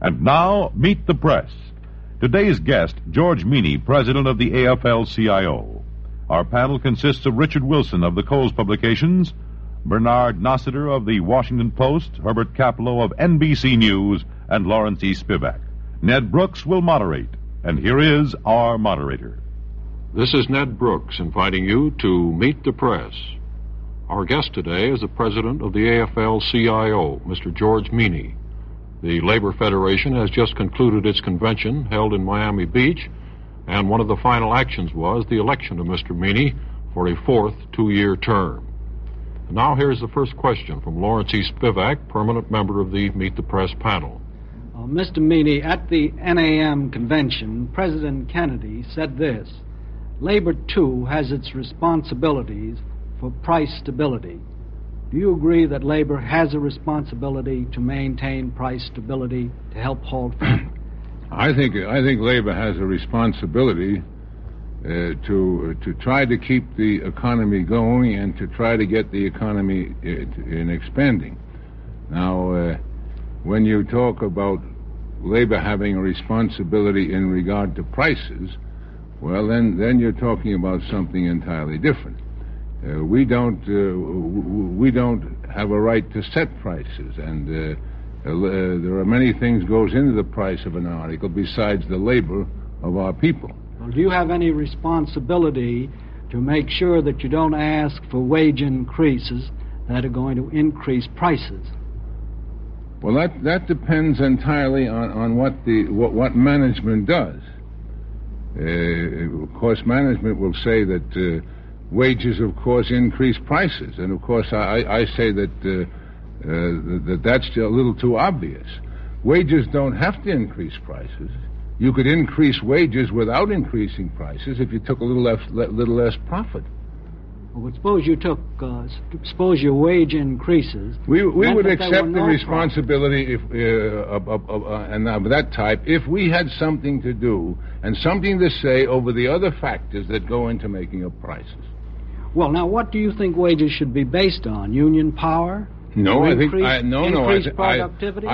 And now, Meet the Press. Today's guest, George Meany, president of the AFL-CIO. Our panel consists of Richard Wilson of the Coles Publications, Bernard Nossiter of the Washington Post, Herbert Kaplow of NBC News, and Lawrence E. Spivak. Ned Brooks will moderate, and here is our moderator. This is Ned Brooks inviting you to Meet the Press. Our guest today is the president of the AFL-CIO, Mr. George Meany. The Labor Federation has just concluded its convention held in Miami Beach, and one of the final actions was the election of Mr. Meany for a fourth two-year term. And now here's the first question from Lawrence E. Spivak, permanent member of the Meet the Press panel. Mr. Meany, at the NAM convention, President Kennedy said this: Labor, too, has its responsibilities for price stability. Do you agree that labor has a responsibility to maintain price stability to help hold famine? I think labor has a responsibility to try to keep the economy going and to try to get the economy in expanding. Now, when you talk about labor having a responsibility in regard to prices, well, then you're talking about something entirely different. We don't have a right to set prices, and there are many things goes into the price of an article besides the labor of our people. Well, do you have any responsibility to make sure that you don't ask for wage increases that are going to increase prices? Well, that depends entirely on what management does. Of course, management will say that wages, of course, increase prices, and of course, I say that that's a little too obvious. Wages don't have to increase prices. You could increase wages without increasing prices if you took a little less profit. Well, suppose your wage increases. We would accept the responsibility of that type if we had something to do and something to say over the other factors that go into making up prices. Well, now, what do you think wages should be based on? Union power? No, increased productivity?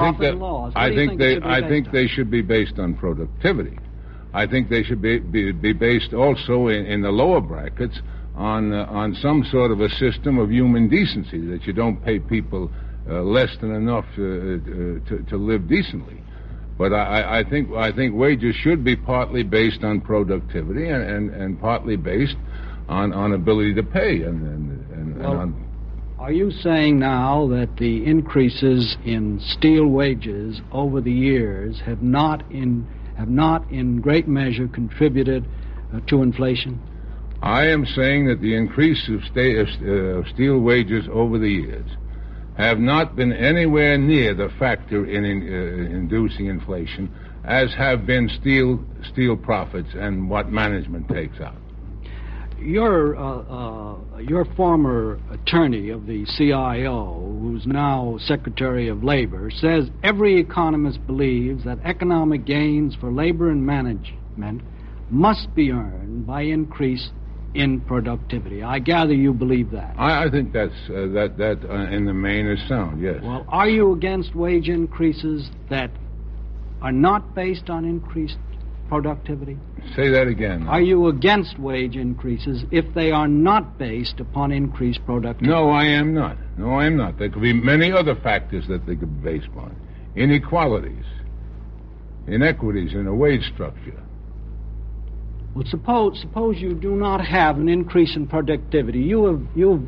I think they should be based on productivity. I think they should be based also in the lower brackets on some sort of a system of human decency, that you don't pay people less than enough to live decently. But I think wages should be partly based on productivity and partly based on ability to pay Are you saying now that the increases in steel wages over the years have not in great measure contributed to inflation? I am saying that the increase of steel wages over the years have not been anywhere near the factor in inducing inflation as have been steel profits and what management takes out. Your former attorney of the CIO, who's now Secretary of Labor, says every economist believes that economic gains for labor and management must be earned by increase in productivity. I gather you believe that. I think that in the main is sound, yes. Well, are you against wage increases that are not based on increased productivity? Say that again. Are you against wage increases if they are not based upon increased productivity? No, I am not. There could be many other factors that they could be based on. Inequalities, inequities in a wage structure. Well, suppose you do not have an increase in productivity. You've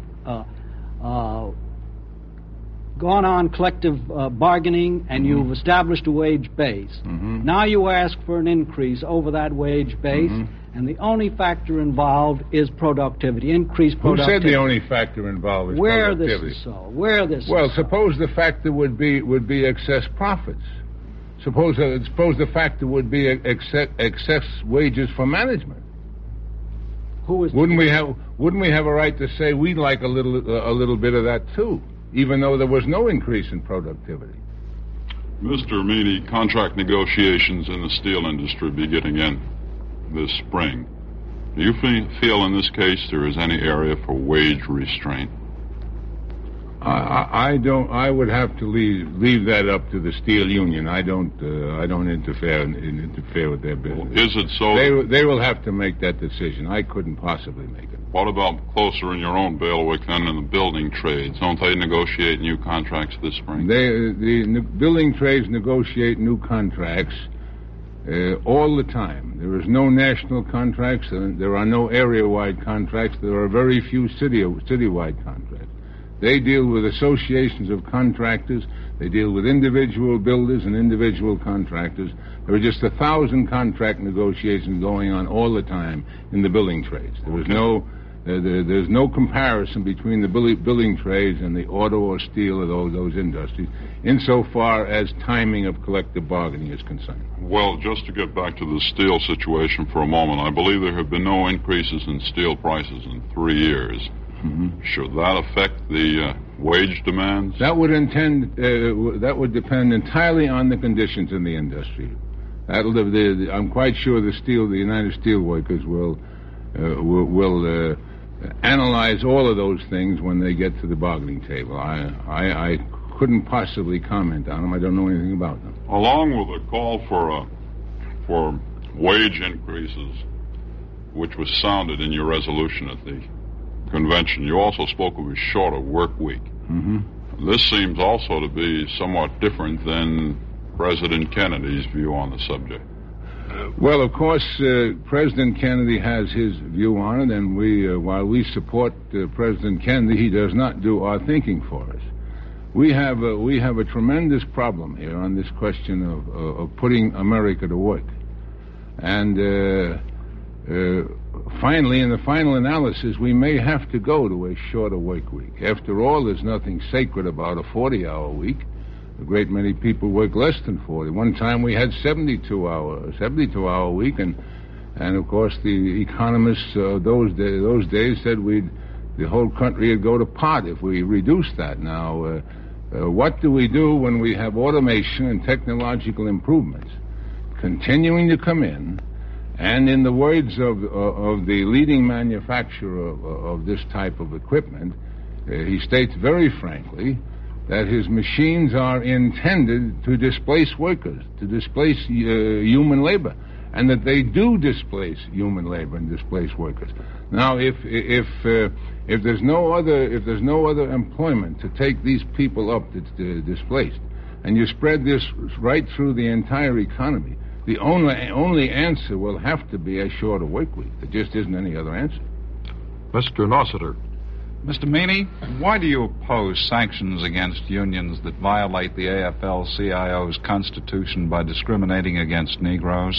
gone on collective bargaining, and you've established a wage base. Mm-hmm. Now you ask for an increase over that wage base, and the only factor involved is productivity, increased productivity. Who said the only factor involved is productivity? Where this is so. Well, suppose the factor would be excess profits. Suppose the factor would be excess wages for management. Wouldn't we have a right to say we'd like a little bit of that too, even though there was no increase in productivity? Mr. Meany, contract negotiations in the steel industry beginning in this spring. Do you feel in this case there is any area for wage restraint? I would have to leave that up to the steel union. I don't interfere with their business. Well, is it so? They will have to make that decision. I couldn't possibly make it. What about closer in your own bailiwick than in the building trades? Don't they negotiate new contracts this spring? The building trades negotiate new contracts all the time. There is no national contracts. There are no area-wide contracts. There are very few city-wide contracts. They deal with associations of contractors. They deal with individual builders and individual contractors. There are just 1,000 contract negotiations going on all the time in the building trades. There's no comparison between the building trades and the auto or steel or those industries insofar as timing of collective bargaining is concerned. Well, just to get back to the steel situation for a moment, I believe there have been no increases in steel prices in 3 years. Mm-hmm. Should that affect the wage demands? That would depend entirely on the conditions in the industry. I'm quite sure the United Steelworkers will analyze all of those things when they get to the bargaining table. I couldn't possibly comment on them. I don't know anything about them. Along with a call for wage increases, which was sounded in your resolution at the convention, you also spoke of a shorter work week. Mm-hmm. This seems also to be somewhat different than President Kennedy's view on the subject. Well, of course, President Kennedy has his view on it, and while we support President Kennedy, he does not do our thinking for us. We have a tremendous problem here on this question of putting America to work. And finally, in the final analysis, we may have to go to a shorter work week. After all, there's nothing sacred about a 40-hour week. A great many people work less than 40. One time we had 72-hour week, and of course the economists those days said the whole country would go to pot if we reduced that. Now, what do we do when we have automation and technological improvements continuing to come in? And in the words of the leading manufacturer of this type of equipment, he states very frankly that his machines are intended to displace workers, to displace human labor, and that they do displace human labor and displace workers. Now, if there's no other employment to take these people up that's displaced, and you spread this right through the entire economy, the only answer will have to be a shorter work week. There just isn't any other answer. Mr. Nossiter. Mr. Meany, why do you oppose sanctions against unions that violate the AFL-CIO's Constitution by discriminating against Negroes?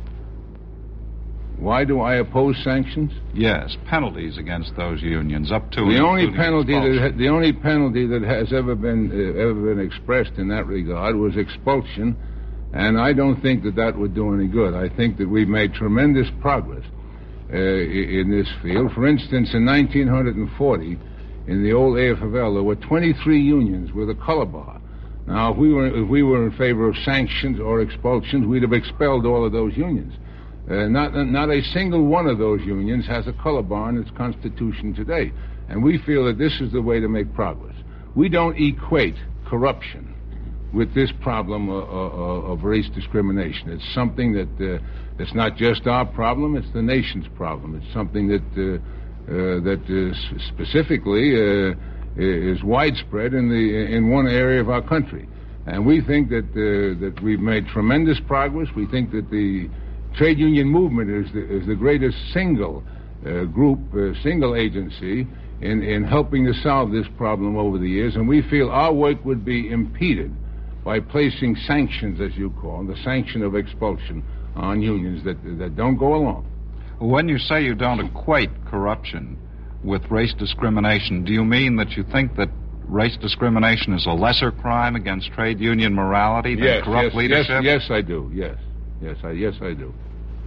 Why do I oppose sanctions? Yes, penalties against those unions, up to the only penalty that has ever been expressed in that regard was expulsion, and I don't think that would do any good. I think that we've made tremendous progress in this field. For instance, in 1940, in the old AFL, there were 23 unions with a color bar. Now, if we were in favor of sanctions or expulsions, we'd have expelled all of those unions. Not a single one of those unions has a color bar in its constitution today, and we feel that this is the way to make progress. We don't equate corruption with this problem of race discrimination. It's something that it's not just our problem; it's the nation's problem. It's something that specifically is widespread in one area of our country, and we think that we've made tremendous progress. We think that the trade union movement is the greatest single single agency in helping to solve this problem over the years, and we feel our work would be impeded by placing sanctions, as you call them, the sanction of expulsion on unions that don't go along. When you say you don't equate corruption with race discrimination, do you mean that you think that race discrimination is a lesser crime against trade union morality than corrupt leadership? Yes, I do. Yes, I do.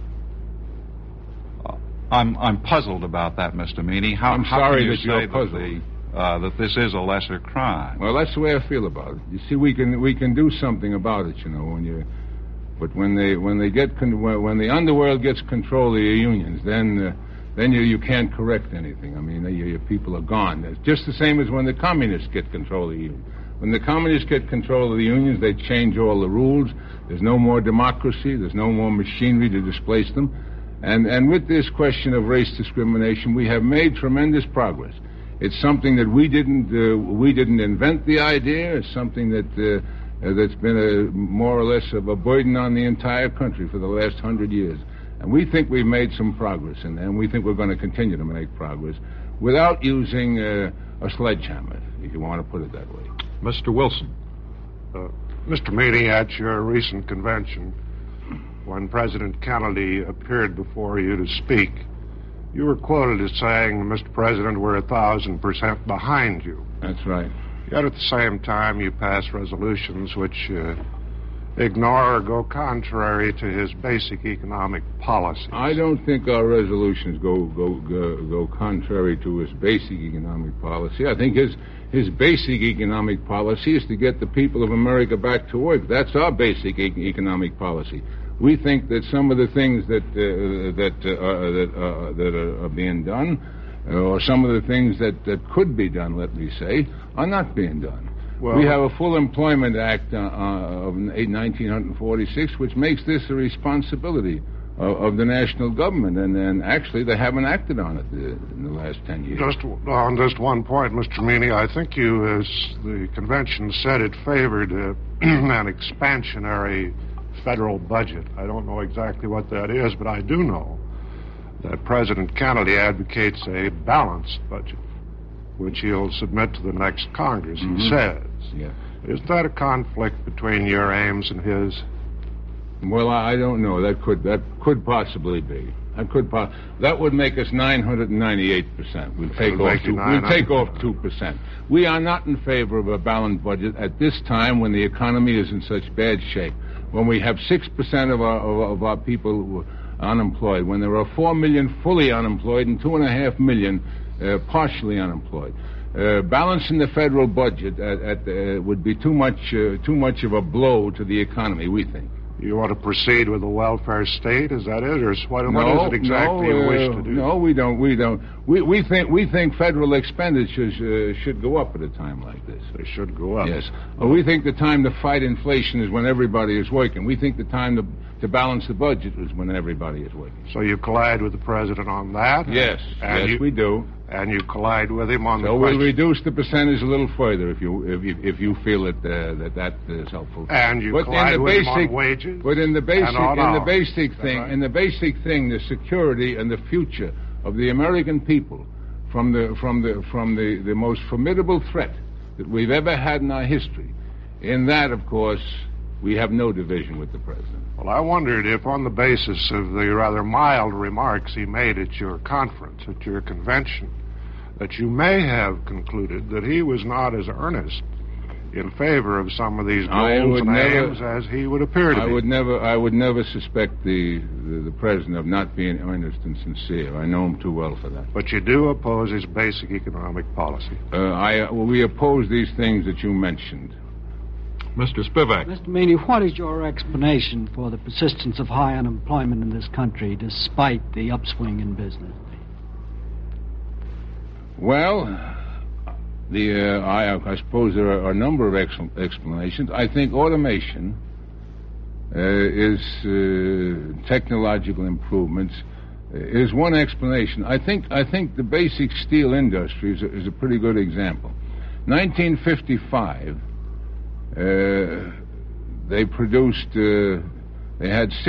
I'm puzzled about that, Mr. Meany. I'm sorry that you're puzzled. That this is a lesser crime. Well, that's the way I feel about it. You see, we can do something about it, you know. But when the underworld gets control of the unions, then then you can't correct anything. I mean, your people are gone. It's just the same as when the communists get control of the union. When the communists get control of the unions, they change all the rules. There's no more democracy. There's no more machinery to displace them. And with this question of race discrimination, we have made tremendous progress. It's something that we didn't invent the idea. It's something that's been more or less of a burden on the entire country for the last 100 years. And we think we've made some progress, and we think we're going to continue to make progress without using a sledgehammer, if you want to put it that way. Mr. Wilson. Mr. Meany, at your recent convention, when President Kennedy appeared before you to speak, you were quoted as saying, Mr. President, we're 1,000% behind you. That's right. Yet at the same time, you pass resolutions which ignore or go contrary to his basic economic policies. I don't think our resolutions go contrary to his basic economic policy. I think his basic economic policy is to get the people of America back to work. That's our basic economic policy. We think that some of the things that are being done, or some of the things that could be done, let me say, are not being done. Well, we have a Full Employment Act of 1946, which makes this a responsibility of the national government, and actually they haven't acted on it in the last 10 years. Just on just one point, Mr. Meany, I think you, as the convention said, it favored an expansionary federal budget. I don't know exactly what that is, but I do know that President Kennedy advocates a balanced budget, which he'll submit to the next Congress, he says. Yeah. Is that a conflict between your aims and his? Well, I don't know. That could possibly be. That would make us 998%. We'll take off 2%. We are not in favor of a balanced budget at this time when the economy is in such bad shape. When we have 6% of our people unemployed, when there are 4 million fully unemployed and 2.5 million partially unemployed. Balancing the federal budget would be too much of a blow to the economy, we think. You want to proceed with the welfare state? Is that it, or what is it exactly you wish to do? No, we don't. We think federal expenditures should go up at a time like this. They should go up. Yes. Well, we think the time to fight inflation is when everybody is working. We think the time to balance the budget is when everybody is working. So you collide with the president on that? Yes. We do. And you collide with him on the question. So we'll reduce the percentage a little further if you feel that is helpful. And you collide with him on wages. But in the basic thing, the security and the future of the American people from the most formidable threat that we've ever had in our history. In that, of course, we have no division with the president. Well, I wondered if on the basis of the rather mild remarks he made at your conference, at your convention, that you may have concluded that he was not as earnest in favor of some of these goals and aims as he would appear to be. I would never suspect the president of not being earnest and sincere. I know him too well for that. But you do oppose his basic economic policy. We oppose these things that you mentioned. Mr. Spivak. Mr. Meany, what is your explanation for the persistence of high unemployment in this country despite the upswing in business? Well, I suppose there are a number of explanations. I think automation is technological improvements is one explanation. I think the basic steel industry is a pretty good example. 1955. They had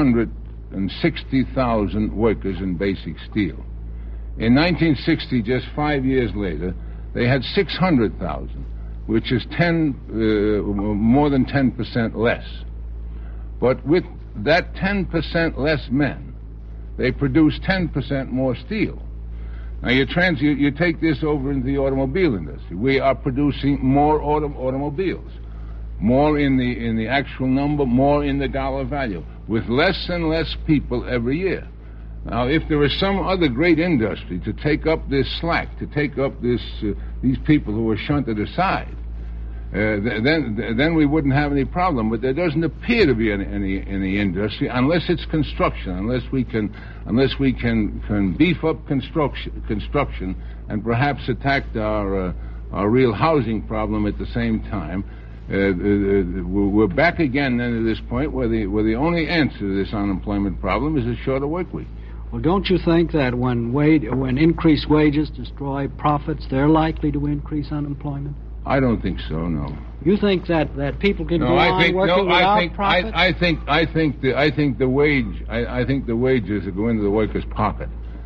660,000 workers in basic steel. In 1960, just 5 years later, they had 600,000, which is more than 10% less. But with that 10% less men, they produce 10% more steel. Now, you take this over into the automobile industry. We are producing more automobiles. More in the actual number, more in the dollar value, with less and less people every year. Now, if there is some other great industry to take up this slack, to take up these people who are shunted aside, then we wouldn't have any problem. But there doesn't appear to be any industry unless it's construction, unless we can beef up construction and perhaps attack our real housing problem at the same time. We're back again then to this point where the only answer to this unemployment problem is a shorter work week. Well, don't you think that when increased wages destroy profits, they're likely to increase unemployment? I don't think so. No. You think that people can go on working without profit? I think the wages that go into the worker's pocket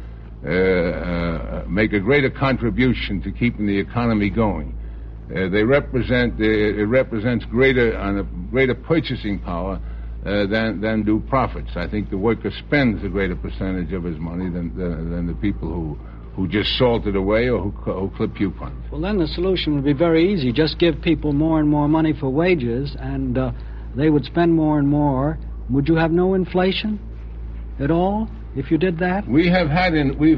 make a greater contribution to keeping the economy going. It represents greater purchasing power than do profits. I think the worker spends a greater percentage of his money than the people who just salt it away or who clip coupons. Well, then the solution would be very easy. Just give people more and more money for wages, and they would spend more and more. Would you have no inflation at all if you did that? We've had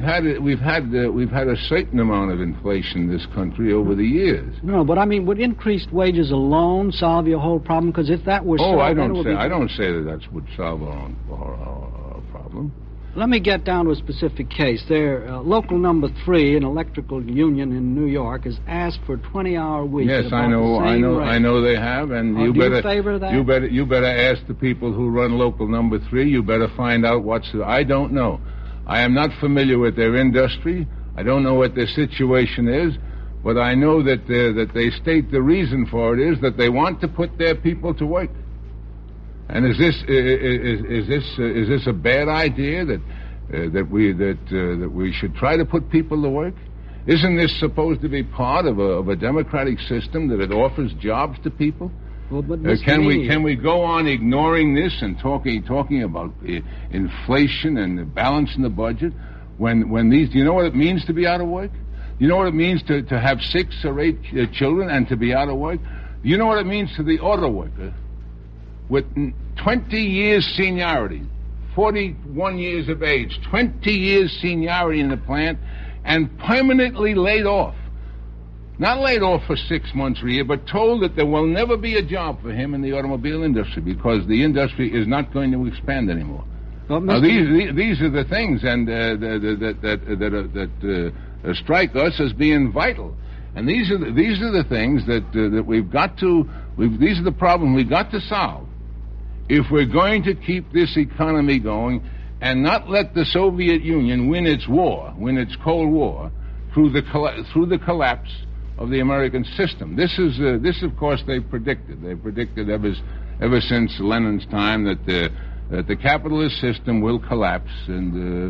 a certain amount of inflation in this country over the years. No, but I mean, would increased wages alone solve your whole problem? Because if that were solved, I don't say that would solve our problem. Let me get down to a specific case. Local number 3, an electrical union in New York, has asked for 20-hour weeks. Yes, I know they have, and do you favor that? You better ask the people who run local number 3. You better find out I don't know. I am not familiar with their industry. I don't know what their situation is, but I know that they state the reason for it is that they want to put their people to work. And is this a bad idea that we should try to put people to work? Isn't this supposed to be part of a democratic system that it offers jobs to people? Well, but can we go on ignoring this and talking about inflation and balancing the budget when these? Do you know what it means to be out of work? Do you know what it means to have 6 or 8 children and to be out of work? Do you know what it means to the auto worker? With 20 years seniority, 41 years of age, 20 years seniority in the plant, and permanently laid off. Not laid off for 6 months or a year, but told that there will never be a job for him in the automobile industry because the industry is not going to expand anymore. Well, now, these are the things that strike us as being vital. And these are the things that we've got to. These are the problems we've got to solve if we're going to keep this economy going and not let the Soviet Union win its Cold War, through the collapse of the American system. This, of course, they predicted. They predicted ever since Lenin's time that the capitalist system will collapse, and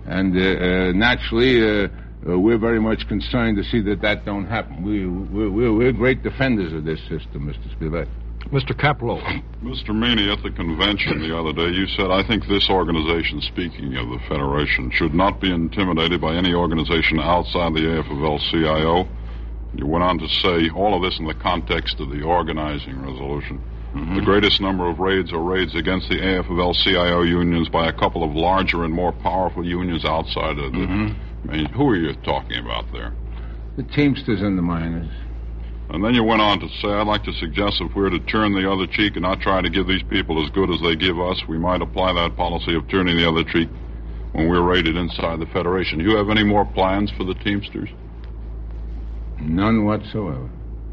naturally. We're very much concerned to see that don't happen. We're great defenders of this system, Mr. Spivak. Mr. Caplow. Mr. Meany, at the convention the other day, you said, I think this organization, speaking of the Federation, should not be intimidated by any organization outside the AFL-CIO. You went on to say all of this in the context of the organizing resolution. Mm-hmm. The greatest number of raids are raids against the AFL-CIO unions by a couple of larger and more powerful unions outside of the... Mm-hmm. I mean, who are you talking about there? The Teamsters and the miners. And then you went on to say, I'd like to suggest if we were to turn the other cheek and not try to give these people as good as they give us, we might apply that policy of turning the other cheek when we're raided inside the Federation. Do you have any more plans for the Teamsters? None whatsoever.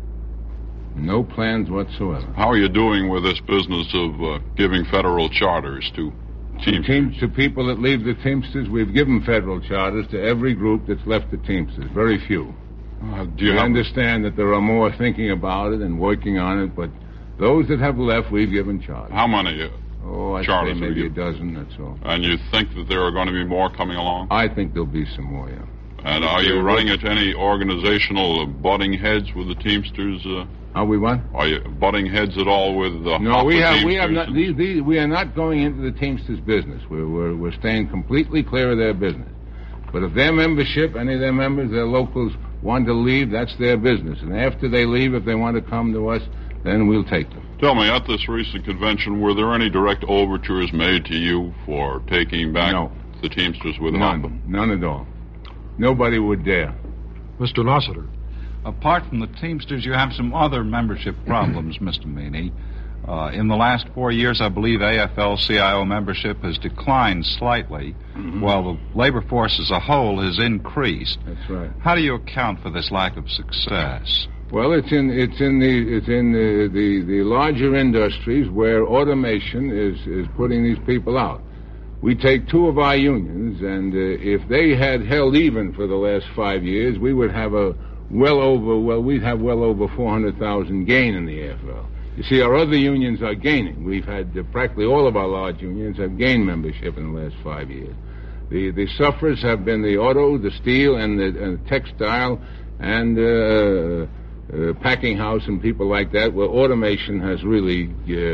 No plans whatsoever. How are you doing with this business of giving federal charters to Teamsters? To people that leave the Teamsters, we've given federal charters to every group that's left the Teamsters. Very few. Do you understand that there are more thinking about it and working on it, but those that have left, we've given charters. How many I'd say maybe a dozen, that's all. And you think that there are going to be more coming along? I think there'll be some more, yeah. And are you running into any organizational butting heads with the Teamsters? Are we what? Are you butting heads at all with the No, we have not. We are not going into the Teamsters business. We're staying completely clear of their business. But if their membership, any of their members, their locals, want to leave, that's their business. And after they leave, if they want to come to us, then we'll take them. Tell me, at this recent convention, were there any direct overtures made to you for taking back the Teamsters with None at all. Nobody would dare. Mr. Nossiter. Apart from the Teamsters, you have some other membership problems, Mr. Meany. In the last 4 years, I believe AFL-CIO membership has declined slightly, while the labor force as a whole has increased. That's right. How do you account for this lack of success? Well, it's in the larger industries where automation is putting these people out. We take two of our unions, and if they had held even for the last 5 years, we would have well over 400,000 gain in the AFL. You see, our other unions are gaining. We've had practically all of our large unions have gained membership in the last 5 years. The sufferers have been the auto, the steel, and the textile, and packing house and people like that, where automation has really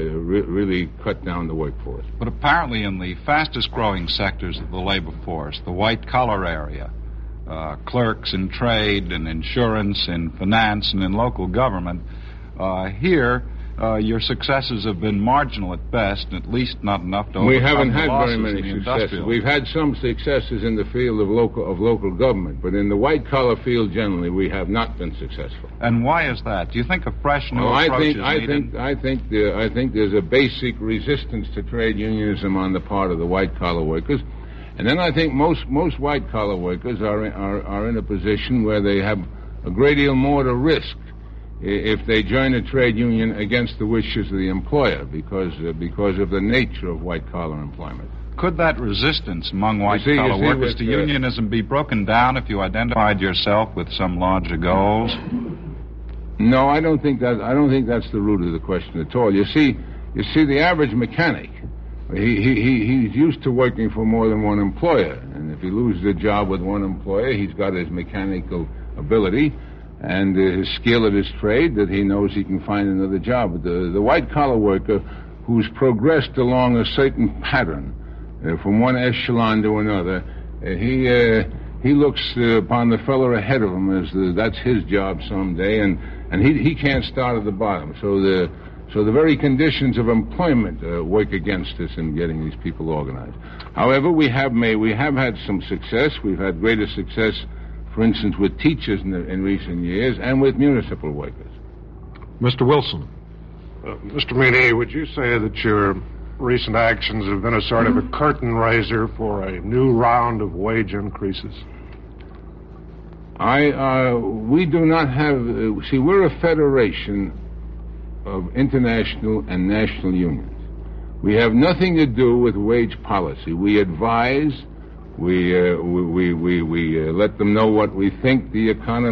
cut down the workforce. But apparently in the fastest-growing sectors of the labor force, the white-collar area, clerks in trade and insurance and finance and in local government, here your successes have been marginal at best, at least not enough to overcome We haven't the had losses very many in the successes. We've had some successes in the field of local government, but in the white-collar field generally, we have not been successful. And why is that? Do you think a fresh new approach is needed? I think there's a basic resistance to trade unionism on the part of the white-collar workers. And then I think most white-collar workers are in a position where they have a great deal more to risk if they join a trade union against the wishes of the employer because of the nature of white-collar employment. Could that resistance among white-collar workers to unionism be broken down if you identified yourself with some larger goals? No, I don't think that's the root of the question at all. You see, the average mechanic, he's used to working for more than one employer, and if he loses a job with one employer, he's got his mechanical ability and his skill at his trade that he knows he can find another job. But the white-collar worker who's progressed along a certain pattern from one echelon to another, he looks upon the fellow ahead of him as that's his job someday, and he can't start at the bottom. So the very conditions of employment work against us in getting these people organized. However, we have had some success. We've had greater success, for instance, with teachers in recent years and with municipal workers. Mr. Wilson. Mr. Meany, would you say that your recent actions have been a sort of a curtain raiser for a new round of wage increases? We do not have... see, we're a federation of international and national unions. We have nothing to do with wage policy. We advise... We let them know what we think the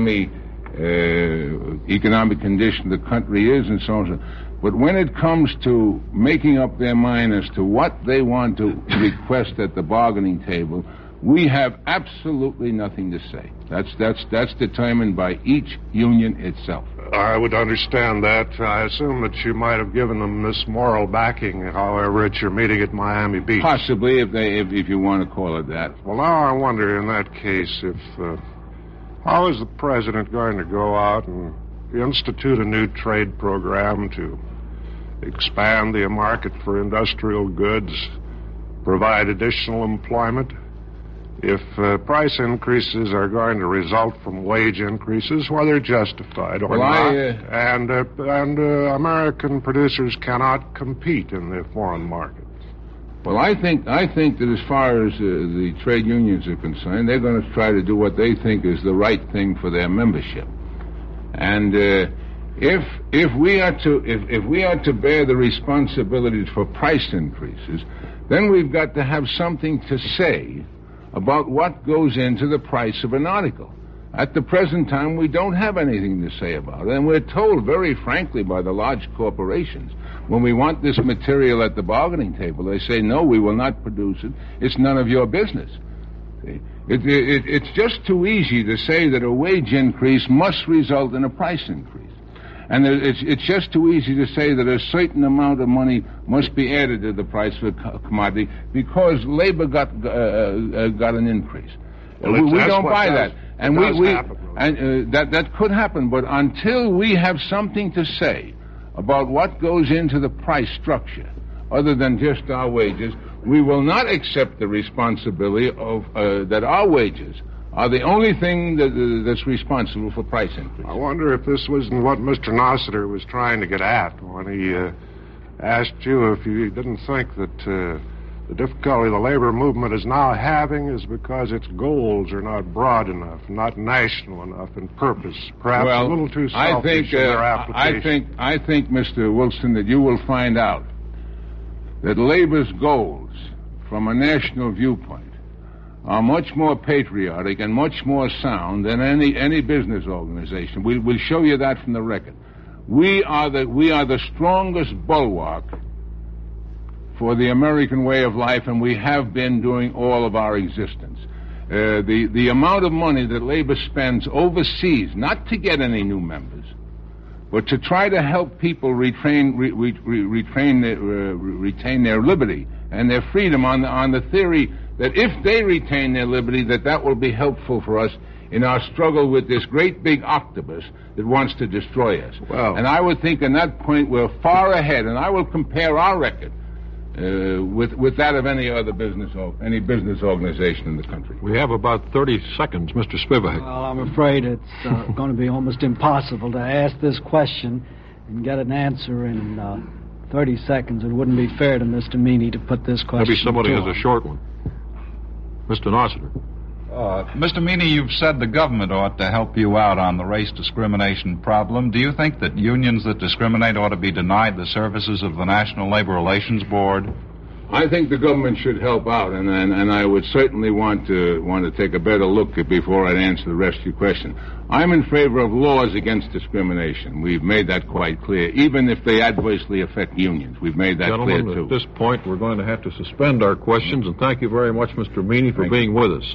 economic condition of the country is and so on. But when it comes to making up their mind as to what they want to request at the bargaining table, we have absolutely nothing to say. That's determined by each union itself. I would understand that. I assume that you might have given them this moral backing, however, at your meeting at Miami Beach. Possibly, if you want to call it that. Well, now I wonder, in that case, how is the president going to go out and institute a new trade program to expand the market for industrial goods, provide additional employment? If price increases are going to result from wage increases, whether justified or not, and American producers cannot compete in the foreign markets. Well, I think that as far as the trade unions are concerned, they're going to try to do what they think is the right thing for their membership. And if we are to bear the responsibilities for price increases, then we've got to have something to say about what goes into the price of an article. At the present time, we don't have anything to say about it, and we're told very frankly by the large corporations, when we want this material at the bargaining table, they say, no, we will not produce it. It's none of your business. It's just too easy to say that a wage increase must result in a price increase. And it's just too easy to say that a certain amount of money must be added to the price of a commodity because labor got an increase. Well, we don't buy that, and that could happen. But until we have something to say about what goes into the price structure, other than just our wages, we will not accept the responsibility of that our wages are the only thing that's responsible for price increase. I wonder if this wasn't what Mr. Nossiter was trying to get at when he asked you if you didn't think that the difficulty the labor movement is now having is because its goals are not broad enough, not national enough in purpose, perhaps a little too selfish in their application. I think, Mr. Wilson, that you will find out that labor's goals from a national viewpoint are much more patriotic and much more sound than any business organization. We'll show you that from the record. We are the strongest bulwark for the American way of life, and we have been during all of our existence. The amount of money that labor spends overseas, not to get any new members, but to try to help people retain their liberty and their freedom on the theory that if they retain their liberty, that will be helpful for us in our struggle with this great big octopus that wants to destroy us. Well, and I would think on that point we're far ahead, and I will compare our record with that of any business organization in the country. We have about 30 seconds, Mr. Spivak. Well, I'm afraid it's going to be almost impossible to ask this question and get an answer in 30 seconds. It wouldn't be fair to Mr. Meany to put this question Maybe somebody has a short one. Mr. Nossiter. Mr. Meany, you've said the government ought to help you out on the race discrimination problem. Do you think that unions that discriminate ought to be denied the services of the National Labor Relations Board? I think the government should help out, and I would certainly want to take a better look before I'd answer the rest of your question. I'm in favor of laws against discrimination. We've made that quite clear, even if they adversely affect unions. We've made that clear, too. At this point, we're going to have to suspend our questions, and thank you very much, Mr. Meany, for being with us.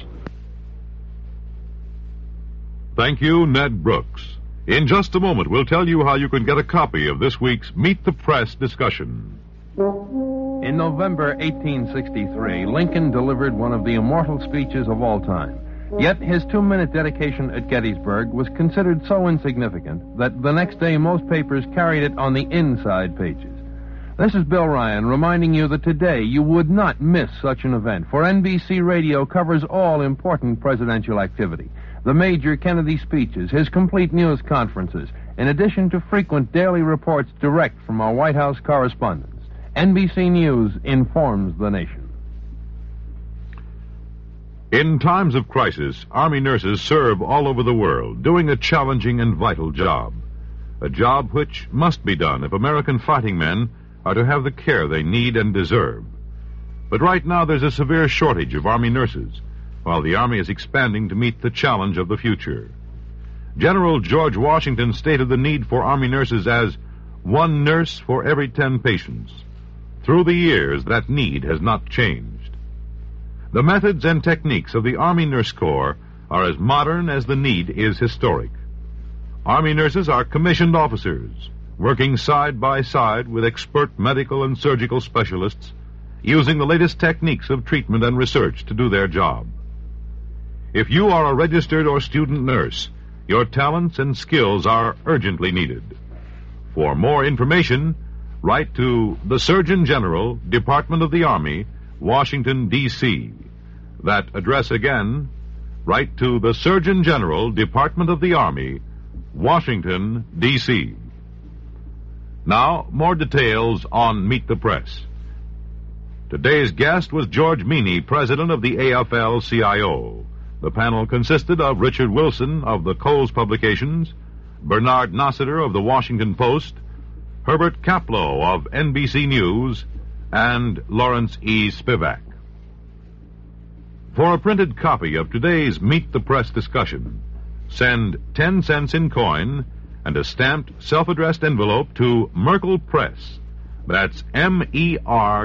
Thank you, Ned Brooks. In just a moment, we'll tell you how you can get a copy of this week's Meet the Press discussion. In November 1863, Lincoln delivered one of the immortal speeches of all time. Yet his 2-minute dedication at Gettysburg was considered so insignificant that the next day most papers carried it on the inside pages. This is Bill Ryan reminding you that today you would not miss such an event, for NBC Radio covers all important presidential activity. The major Kennedy speeches, his complete news conferences, in addition to frequent daily reports direct from our White House correspondents. NBC News informs the nation. In times of crisis, Army nurses serve all over the world, doing a challenging and vital job. A job which must be done if American fighting men are to have the care they need and deserve. But right now there's a severe shortage of Army nurses, while the Army is expanding to meet the challenge of the future. General George Washington stated the need for Army nurses as 1 nurse for every 10 patients. Through the years, that need has not changed. The methods and techniques of the Army Nurse Corps are as modern as the need is historic. Army nurses are commissioned officers, working side by side with expert medical and surgical specialists, using the latest techniques of treatment and research to do their job. If you are a registered or student nurse, your talents and skills are urgently needed. For more information, write to the Surgeon General, Department of the Army, Washington, D.C. That address again, write to the Surgeon General, Department of the Army, Washington, D.C. Now, more details on Meet the Press. Today's guest was George Meany, president of the AFL-CIO. The panel consisted of Richard Wilson of the Coles Publications, Bernard Nossiter of the Washington Post, Herbert Kaplow of NBC News, and Lawrence E. Spivak. For a printed copy of today's Meet the Press discussion, send 10 cents in coin and a stamped, self-addressed envelope to Merkel Press. That's Merkle,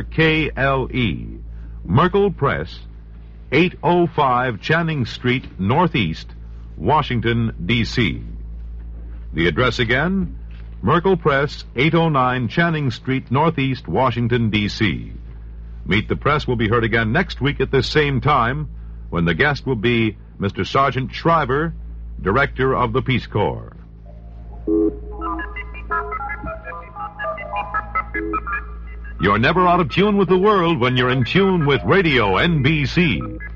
Merkel Press, 805 Channing Street, Northeast, Washington, D.C. The address again, Merkel Press, 809 Channing Street, Northeast, Washington, D.C. Meet the Press will be heard again next week at this same time, when the guest will be Mr. Sergeant Shriver, Director of the Peace Corps. You're never out of tune with the world when you're in tune with Radio NBC.